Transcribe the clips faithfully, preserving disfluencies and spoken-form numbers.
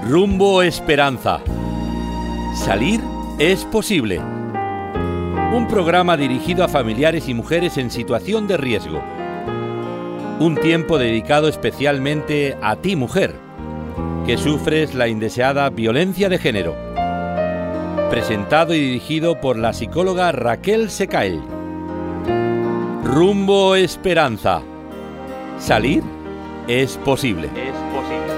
Rumbo Esperanza. Salir es posible. Un programa dirigido a familiares y mujeres en situación de riesgo. Un tiempo dedicado especialmente a ti, mujer, que sufres la indeseada violencia de género. Presentado y dirigido por la psicóloga Raquel Secall. Rumbo Esperanza. Salir es posible. Es posible.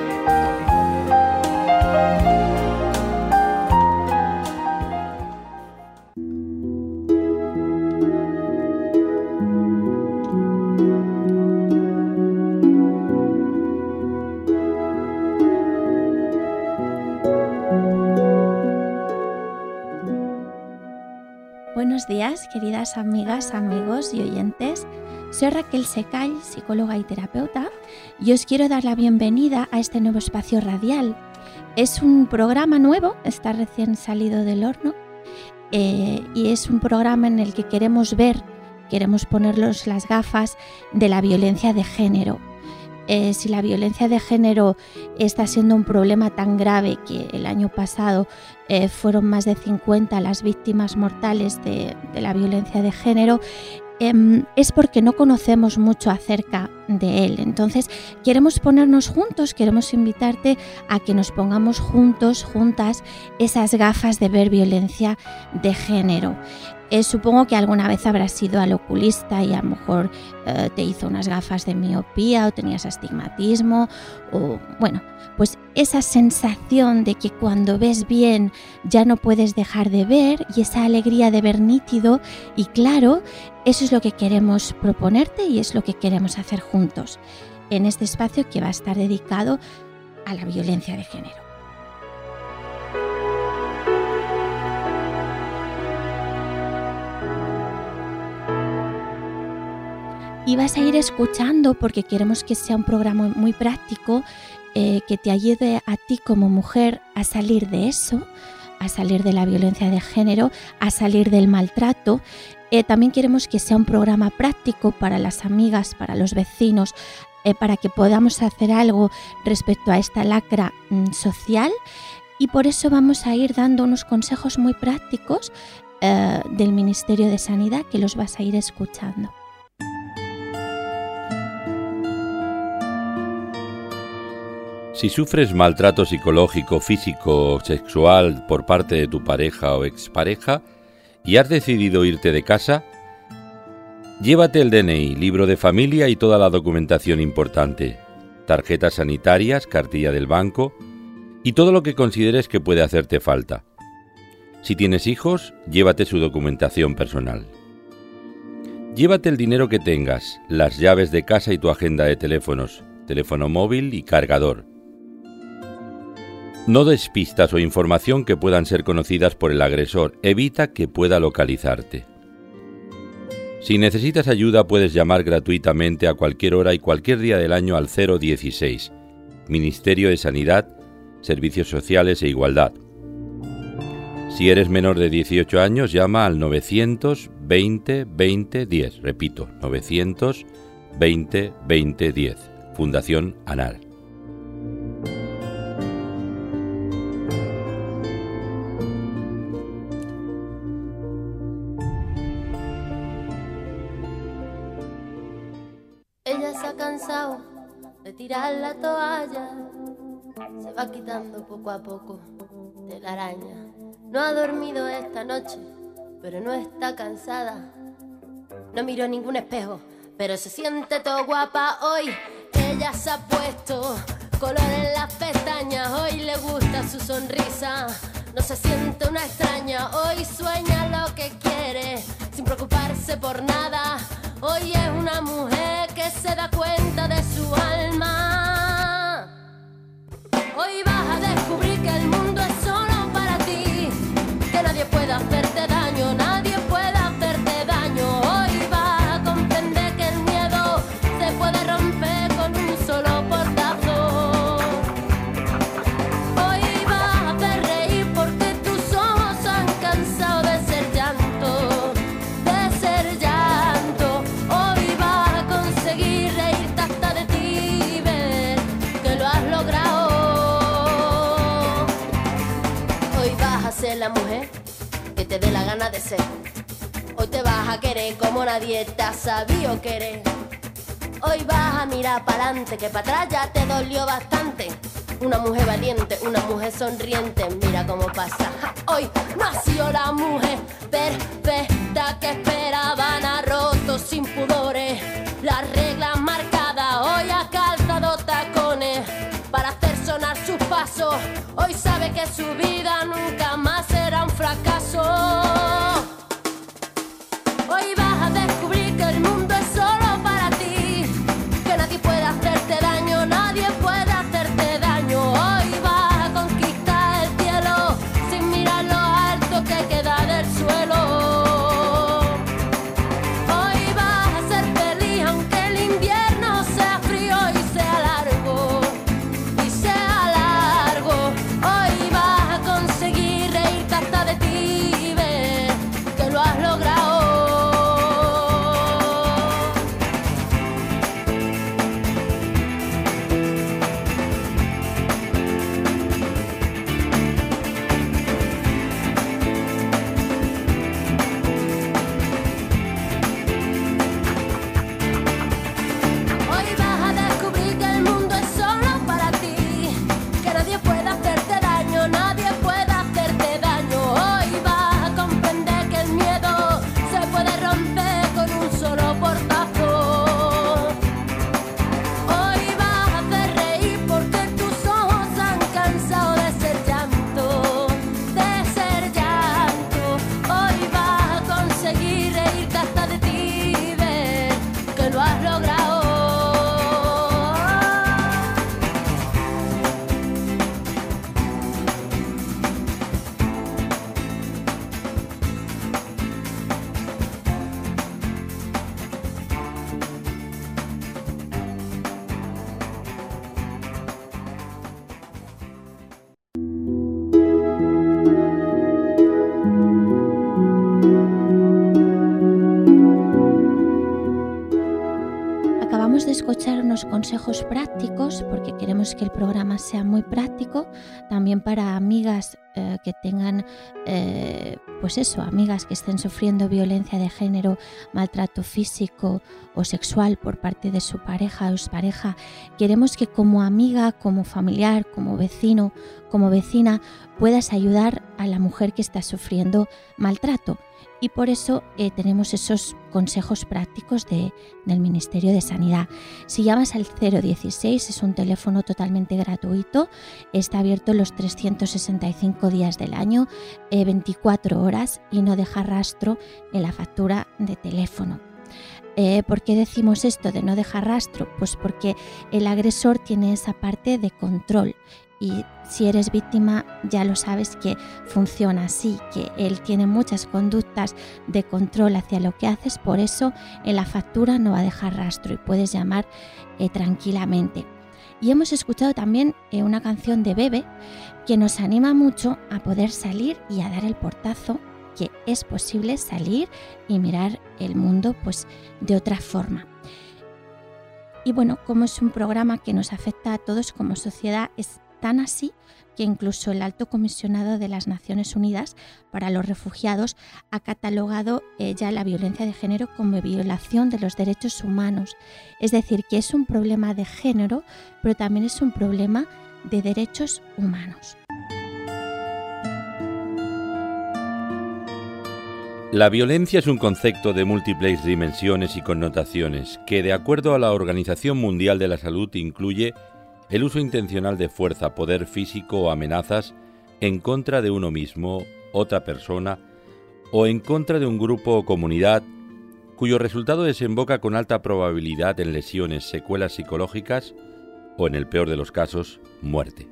Buenos días, queridas amigas, amigos y oyentes. Soy Raquel Secall, psicóloga y terapeuta, y os quiero dar la bienvenida a este nuevo espacio radial. Es un programa nuevo, está recién salido del horno, eh, y es un programa en el que queremos ver, queremos ponerlos las gafas de la violencia de género. Eh, si la violencia de género está siendo un problema tan grave que el año pasado eh, fueron más de cincuenta las víctimas mortales de, de la violencia de género, eh, es porque no conocemos mucho acerca de él. Entonces queremos ponernos juntos, queremos invitarte a que nos pongamos juntos, juntas, esas gafas de ver violencia de género. Eh, supongo que alguna vez habrás ido al oculista y a lo mejor eh, te hizo unas gafas de miopía o tenías astigmatismo o bueno, pues esa sensación de que cuando ves bien ya no puedes dejar de ver y esa alegría de ver nítido y claro, eso es lo que queremos proponerte y es lo que queremos hacer juntos en este espacio que va a estar dedicado a la violencia de género. Y vas a ir escuchando porque queremos que sea un programa muy práctico eh, que te ayude a ti como mujer a salir de eso, a salir de la violencia de género, a salir del maltrato. Eh, también queremos que sea un programa práctico para las amigas, para los vecinos, eh, para que podamos hacer algo respecto a esta lacra mm, social. Y por eso vamos a ir dando unos consejos muy prácticos eh, del Ministerio de Sanidad que los vas a ir escuchando. Si sufres maltrato psicológico, físico o sexual por parte de tu pareja o expareja y has decidido irte de casa, llévate el D N I, libro de familia y toda la documentación importante, tarjetas sanitarias, cartilla del banco y todo lo que consideres que puede hacerte falta. Si tienes hijos, llévate su documentación personal. Llévate el dinero que tengas, las llaves de casa y tu agenda de teléfonos, teléfono móvil y cargador. No des pistas o información que puedan ser conocidas por el agresor. Evita que pueda localizarte. Si necesitas ayuda, puedes llamar gratuitamente a cualquier hora y cualquier día del año al cero dieciséis. Ministerio de Sanidad, Servicios Sociales e Igualdad. Si eres menor de dieciocho años, llama al novecientos veinte veinte diez. Repito, novecientos veinte veinte diez. Fundación ANAR. Ella se ha cansado de tirar la toalla, se va quitando poco a poco de la araña. No ha dormido esta noche, pero no está cansada. No miró ningún espejo, pero se siente todo guapa hoy. Ella se ha puesto color en las pestañas, hoy le gusta su sonrisa. No se siente una extraña, hoy sueña lo que quiere, sin preocuparse por nada. Hoy es una mujer que se da cuenta de su alma. Hoy vas a descubrir que el mundo es solo para ti, que nadie puede hacerte daño, nadie puede hacerte daño. Hoy vas a comprender que el miedo se puede romper con un solo portazo. Hoy vas a hacer reír porque tus ojos han cansado de ser llanto, de ser llanto. Hoy vas a conseguir reírte hasta de ti. la mujer que te dé la gana de ser. Hoy te vas a querer como nadie te ha sabido querer. Hoy vas a mirar para adelante, que para atrás ya te dolió bastante. Una mujer valiente, una mujer sonriente, mira cómo pasa. Ja, hoy nació la mujer perfecta que esperaban, ha roto sin pudores las reglas marcadas. Hoy ha calzado tacones para hacer sonar sus pasos. Hoy sabe que su vida nunca más será un fracaso. Hoy vas a descubrir que el mundo es solo para ti, que nadie puede hacerte daño, nadie puede hacerte daño. Hoy vas a conquistar el cielo sin mirar lo alto que queda del suelo. Hoy vas a ser feliz aunque el invierno sea frío y sea largo, y sea largo. Hoy vas a conseguir reírte hasta de ti y ver que lo has logrado. De escuchar unos consejos prácticos, porque queremos que el programa sea muy práctico, también para amigas eh, que tengan, eh, pues eso, amigas que estén sufriendo violencia de género, maltrato físico o sexual por parte de su pareja o expareja. Queremos que como amiga, como familiar, como vecino, como vecina, puedas ayudar a la mujer que está sufriendo maltrato. Y por eso eh, tenemos esos consejos prácticos de, del Ministerio de Sanidad. Si llamas al cero dieciséis, es un teléfono totalmente gratuito, está abierto los trescientos sesenta y cinco días del año, eh, veinticuatro horas, y no deja rastro en la factura de teléfono. Eh, ¿Por qué decimos esto de no dejar rastro? Pues porque el agresor tiene esa parte de control. Y si eres víctima ya lo sabes que funciona así, que él tiene muchas conductas de control hacia lo que haces, por eso en la factura no va a dejar rastro y puedes llamar eh, tranquilamente. Y hemos escuchado también eh, una canción de Bebe que nos anima mucho a poder salir y a dar el portazo, que es posible salir y mirar el mundo pues de otra forma. Y bueno, como es un programa que nos afecta a todos como sociedad, es tan así que incluso el Alto Comisionado de las Naciones Unidas para los Refugiados ha catalogado eh, ya la violencia de género como violación de los derechos humanos. Es decir, que es un problema de género, pero también es un problema de derechos humanos. La violencia es un concepto de múltiples dimensiones y connotaciones que, de acuerdo a la Organización Mundial de la Salud, incluye el uso intencional de fuerza, poder físico o amenazas en contra de uno mismo, otra persona o en contra de un grupo o comunidad, cuyo resultado desemboca con alta probabilidad en lesiones, secuelas psicológicas o, en el peor de los casos, muerte.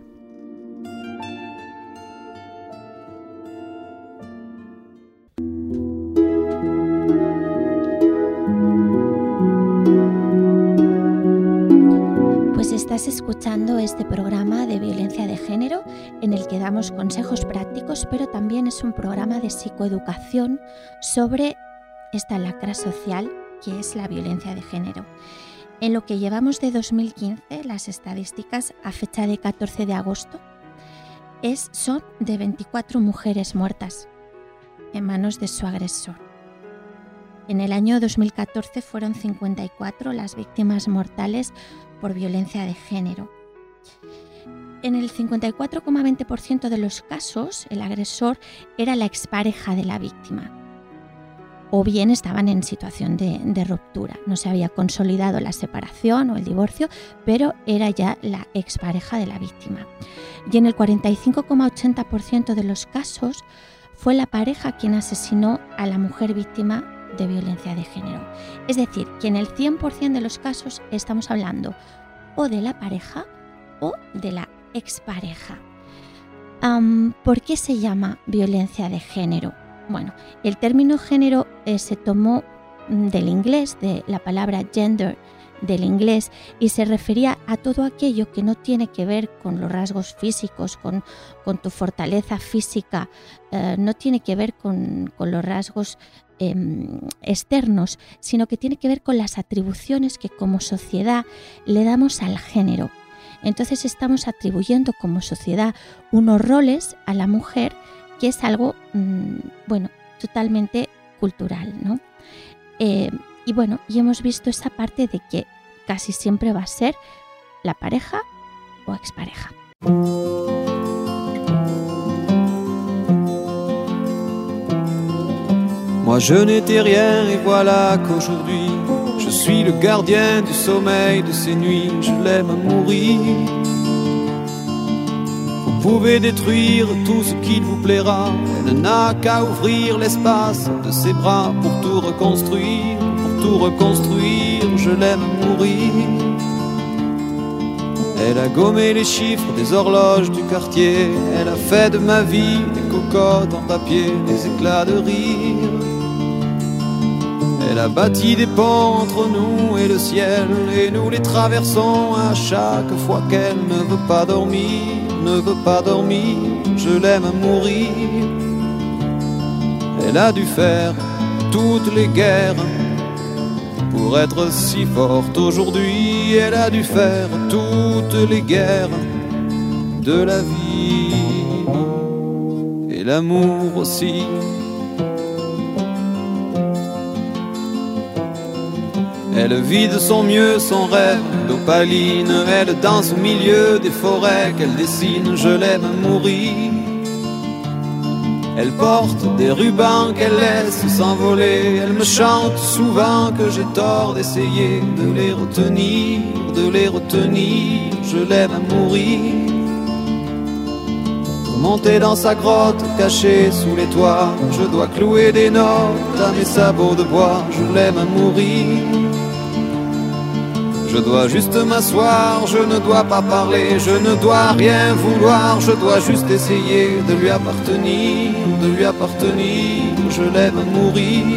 Estás escuchando este programa de violencia de género en el que damos consejos prácticos, pero también es un programa de psicoeducación sobre esta lacra social que es la violencia de género. En lo que llevamos de dos mil quince, las estadísticas a fecha de catorce de agosto, es, son de veinticuatro mujeres muertas en manos de su agresor. En el año dos mil catorce fueron cincuenta y cuatro las víctimas mortales por violencia de género. En el cincuenta y cuatro coma veinte por ciento de los casos, el agresor era la expareja de la víctima, o bien estaban en situación de, de ruptura. No se había consolidado la separación o el divorcio, pero era ya la expareja de la víctima. Y en el cuarenta y cinco coma ochenta por ciento de los casos fue la pareja quien asesinó a la mujer víctima de violencia de género. Es decir, que en el cien por ciento de los casos estamos hablando o de la pareja o de la expareja. Um, ¿Por qué se llama violencia de género? Bueno, el término género eh, se tomó del inglés, de la palabra gender del inglés, y se refería a todo aquello que no tiene que ver con los rasgos físicos, con, con tu fortaleza física, eh, no tiene que ver con, con los rasgos eh, externos, sino que tiene que ver con las atribuciones que como sociedad le damos al género. Entonces estamos atribuyendo como sociedad unos roles a la mujer que es algo, mmm, bueno, totalmente cultural, ¿no? Eh, y bueno, y hemos visto esa parte de que casi siempre va a ser la pareja o expareja. Moi je n'étais rien et voilà qu'aujourd'hui je suis le gardien du sommeil de ces nuits, je l'aime à mourir. Vous pouvez détruire tout ce qu'il vous plaira, elle n'a qu'à ouvrir l'espace de ses bras pour tout reconstruire, pour tout reconstruire, je l'aime à mourir. Elle a gommé les chiffres des horloges du quartier, elle a fait de ma vie des cocottes en papier, des éclats de rire. Elle a bâti des ponts entre nous et le ciel, et nous les traversons à chaque fois qu'elle ne veut pas dormir, ne veut pas dormir, je l'aime à mourir. Elle a dû faire toutes les guerres pour être si forte aujourd'hui, elle a dû faire toutes les guerres de la vie, et l'amour aussi. Elle vit de son mieux son rêve d'opaline, elle danse au milieu des forêts qu'elle dessine, je l'aime à mourir. Elle porte des rubans qu'elle laisse s'envoler, elle me chante souvent que j'ai tort d'essayer de les retenir, de les retenir, je l'aime à mourir. Pour monter dans sa grotte cachée sous les toits, je dois clouer des notes à mes sabots de bois, je l'aime à mourir. Je dois juste m'asseoir, je ne dois pas parler, je ne dois rien vouloir, je dois juste essayer de lui appartenir, de lui appartenir, je l'aime à mourir.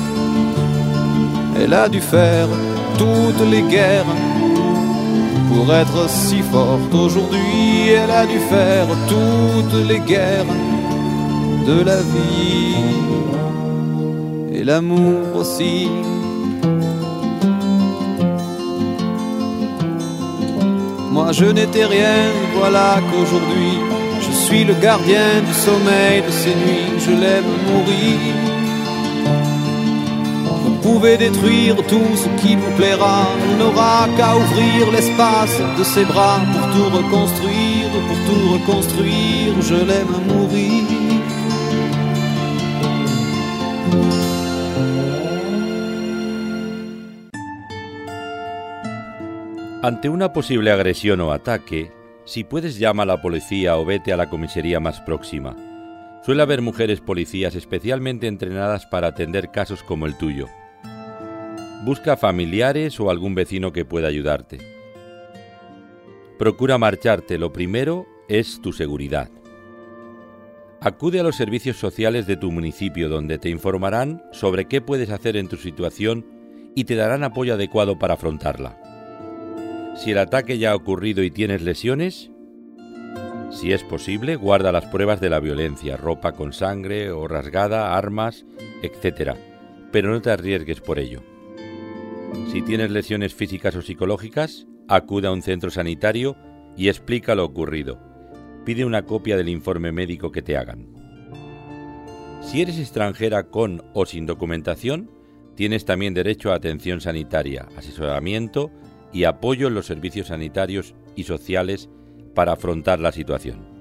Elle a dû faire toutes les guerres pour être si forte aujourd'hui, elle a dû faire toutes les guerres de la vie, et l'amour aussi. Moi je n'étais rien, voilà qu'aujourd'hui je suis le gardien du sommeil de ces nuits, je l'aime mourir. Vous pouvez détruire tout ce qui vous plaira, on n'aura qu'à ouvrir l'espace de ses bras pour tout reconstruire, pour tout reconstruire, je l'aime mourir. Ante una posible agresión o ataque, si puedes llama a la policía o vete a la comisaría más próxima. Suele haber mujeres policías especialmente entrenadas para atender casos como el tuyo. Busca familiares o algún vecino que pueda ayudarte. Procura marcharte, lo primero es tu seguridad. Acude a los servicios sociales de tu municipio donde te informarán sobre qué puedes hacer en tu situación y te darán apoyo adecuado para afrontarla. Si el ataque ya ha ocurrido y tienes lesiones, si es posible, guarda las pruebas de la violencia, ropa con sangre o rasgada, armas, etcétera, pero no te arriesgues por ello. Si tienes lesiones físicas o psicológicas, acude a un centro sanitario y explica lo ocurrido. pide una copia del informe médico que te hagan. Si eres extranjera con o sin documentación, tienes también derecho a atención sanitaria, asesoramiento y apoyo en los servicios sanitarios y sociales para afrontar la situación.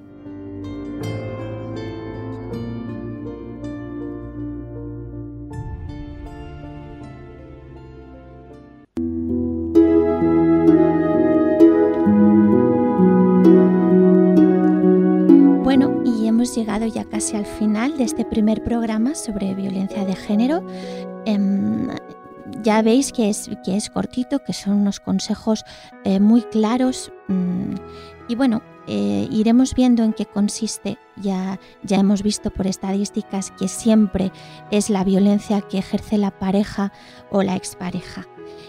Bueno, y hemos llegado ya casi al final de este primer programa sobre violencia de género. Eh, ya veis que es, que es cortito, que son unos consejos eh, muy claros mmm, y bueno, eh, iremos viendo en qué consiste. Ya, ya hemos visto por estadísticas que siempre es la violencia que ejerce la pareja o la expareja.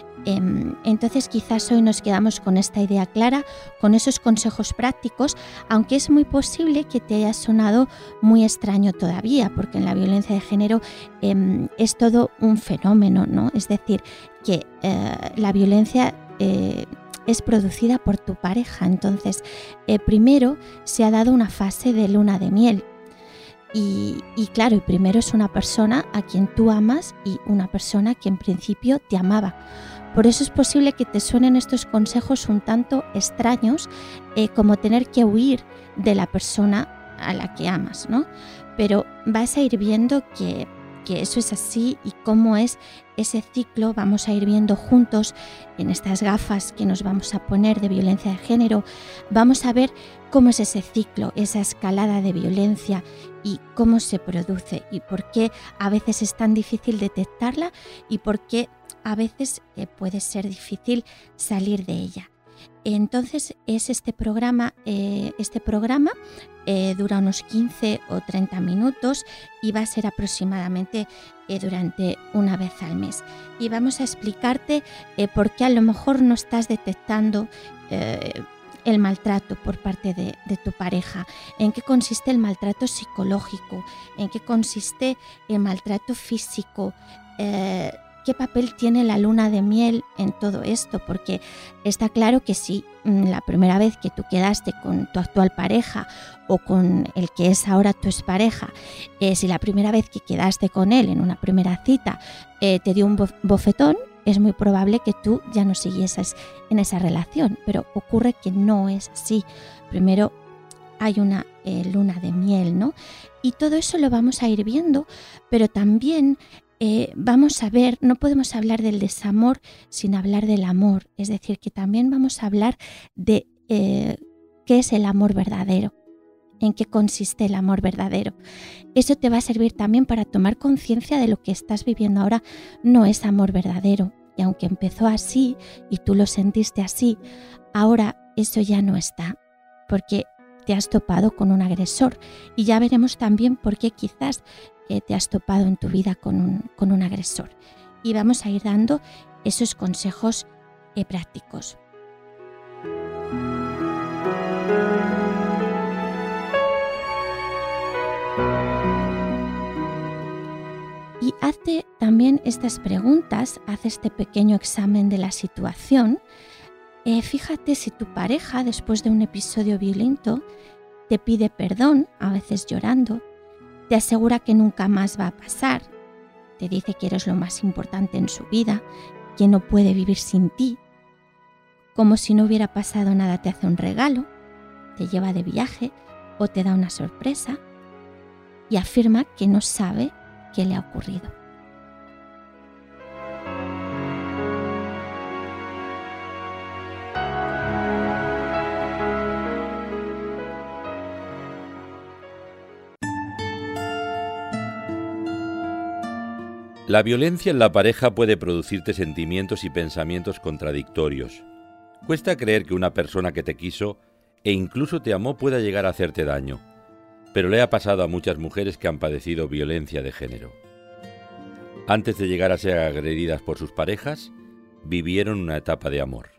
Entonces quizás hoy nos quedamos con esta idea clara, con esos consejos prácticos, aunque es muy posible que te haya sonado muy extraño todavía, porque en la violencia de género eh, es todo un fenómeno, ¿no? Es decir, que eh, la violencia eh, es producida por tu pareja. Entonces, eh, primero se ha dado una fase de luna de miel. Y, y claro, y primero es una persona a quien tú amas y una persona que en principio te amaba. Por eso es posible que te suenen estos consejos un tanto extraños, eh, como tener que huir de la persona a la que amas, ¿no? Pero vas a ir viendo que, que eso es así y cómo es ese ciclo. Vamos a ir viendo juntos en estas gafas que nos vamos a poner de violencia de género. Vamos a ver cómo es ese ciclo, esa escalada de violencia y cómo se produce y por qué a veces es tan difícil detectarla y por qué a veces eh, puede ser difícil salir de ella. Entonces es este programa, eh, este programa eh, dura unos quince o treinta minutos y va a ser aproximadamente eh, durante una vez al mes. Y vamos a explicarte eh, por qué a lo mejor no estás detectando eh, el maltrato por parte de, de tu pareja, en qué consiste el maltrato psicológico, en qué consiste el maltrato físico, eh, ¿qué papel tiene la luna de miel en todo esto? Porque está claro que si la primera vez que tú quedaste con tu actual pareja o con el que es ahora tu expareja, eh, si la primera vez que quedaste con él en una primera cita eh, te dio un bofetón, es muy probable que tú ya no siguieses en esa relación, pero ocurre que no es así. Primero hay una eh, luna de miel, ¿no? Y todo eso lo vamos a ir viendo, pero también Eh, vamos a ver, no podemos hablar del desamor sin hablar del amor, es decir, que también vamos a hablar de eh, qué es el amor verdadero, en qué consiste el amor verdadero. Eso te va a servir también para tomar conciencia de lo que estás viviendo ahora no es amor verdadero, y aunque empezó así y tú lo sentiste así, ahora eso ya no está, porque te has topado con un agresor y ya veremos también por qué quizás eh, te has topado en tu vida con un, con un agresor. Y vamos a ir dando esos consejos eh, prácticos. Y hazte también estas preguntas, haz este pequeño examen de la situación. Eh, fíjate si tu pareja, después de un episodio violento, te pide perdón, a veces llorando, te asegura que nunca más va a pasar, te dice que eres lo más importante en su vida, que no puede vivir sin ti, como si no hubiera pasado nada te hace un regalo, te lleva de viaje o te da una sorpresa y afirma que no sabe qué le ha ocurrido. La violencia en la pareja puede producirte sentimientos y pensamientos contradictorios. Cuesta creer que una persona que te quiso e incluso te amó pueda llegar a hacerte daño, pero le ha pasado a muchas mujeres que han padecido violencia de género. Antes de llegar a ser agredidas por sus parejas, vivieron una etapa de amor.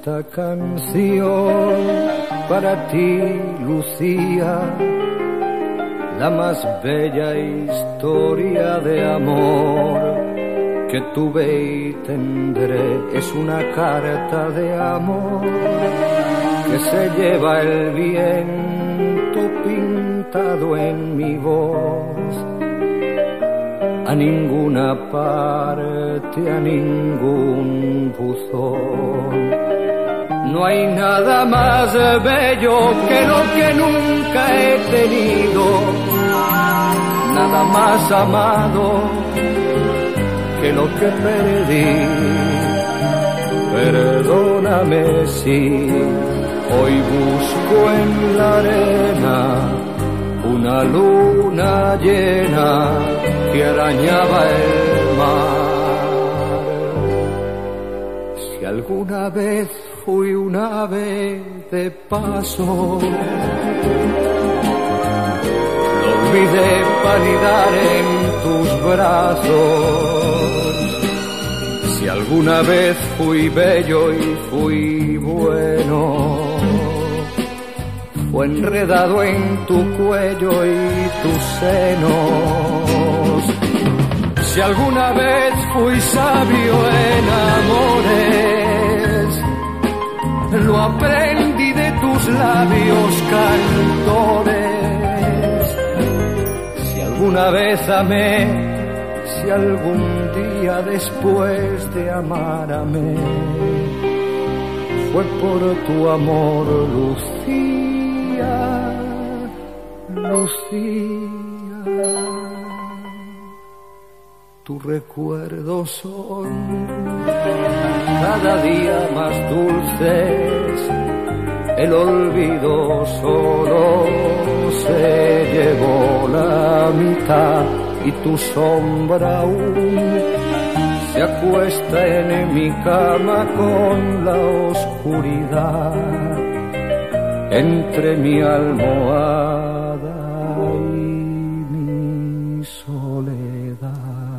esta canción para ti, Lucía, la más bella historia de amor que tuve y tendré. Es una carta de amor que se lleva el viento pintado en mi voz, a ninguna parte, a ningún buzón. No hay nada más bello que lo que nunca he tenido, nada más amado que lo que perdí. Perdóname si hoy busco en la arena una luna llena que arañaba el mar. Si alguna vez fui un ave de paso, lo olvidé para anidar en tus brazos. Si alguna vez fui bello y fui bueno, fue enredado en tu cuello y tus senos. Si alguna vez fui sabio en amores, lo aprendí de tus labios cantores. Si alguna vez amé, si algún día después de amar amé, fue por tu amor, Lucía, Lucía. Tus recuerdos son cada día más dulces, el olvido solo se llevó la mitad y tu sombra aún se acuesta en mi cama con la oscuridad entre mi almohada y mi soledad.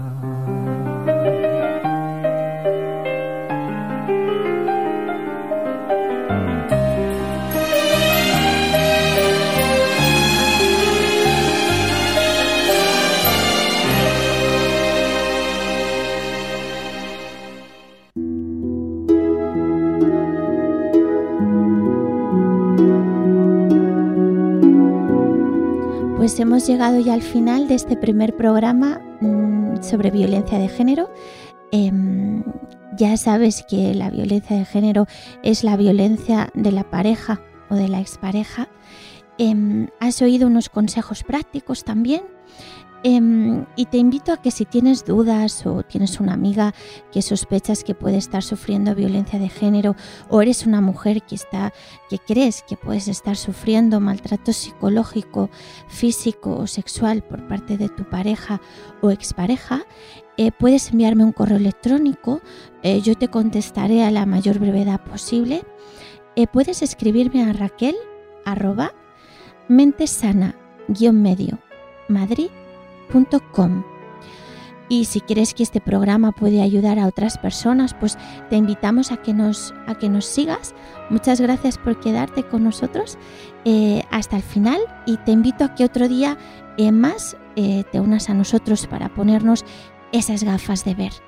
Pues hemos llegado ya al final de este primer programa mmm, sobre violencia de género. Eh, ya sabes que la violencia de género es la violencia de la pareja o de la expareja. Eh, has oído unos consejos prácticos también. Eh, y te invito a que si tienes dudas o tienes una amiga que sospechas que puede estar sufriendo violencia de género, o eres una mujer que, está, que crees que puedes estar sufriendo maltrato psicológico, físico o sexual por parte de tu pareja o expareja, eh, puedes enviarme un correo electrónico. Eh, yo te contestaré a la mayor brevedad posible. Eh, puedes escribirme a Raquel arroba mentesana guión medio madrid punto com. Y si quieres que este programa puede ayudar a otras personas, pues te invitamos a que nos, a que nos sigas. Muchas gracias por quedarte con nosotros eh, hasta el final, y te invito a que otro día eh, más eh, te unas a nosotros para ponernos esas gafas de ver.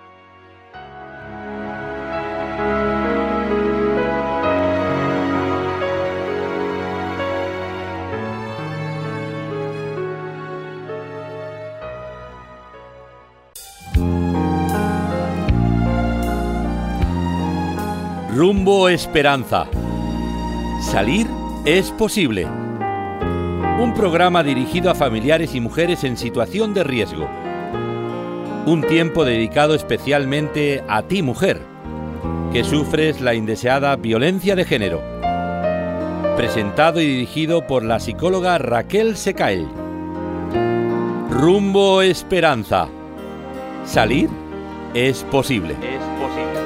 Rumbo Esperanza. Salir es posible. Un programa dirigido a familiares y mujeres en situación de riesgo. Un tiempo dedicado especialmente a ti, mujer, que sufres la indeseada violencia de género. Presentado y dirigido por la psicóloga Raquel Secael. Rumbo Esperanza. Salir es posible. Es posible.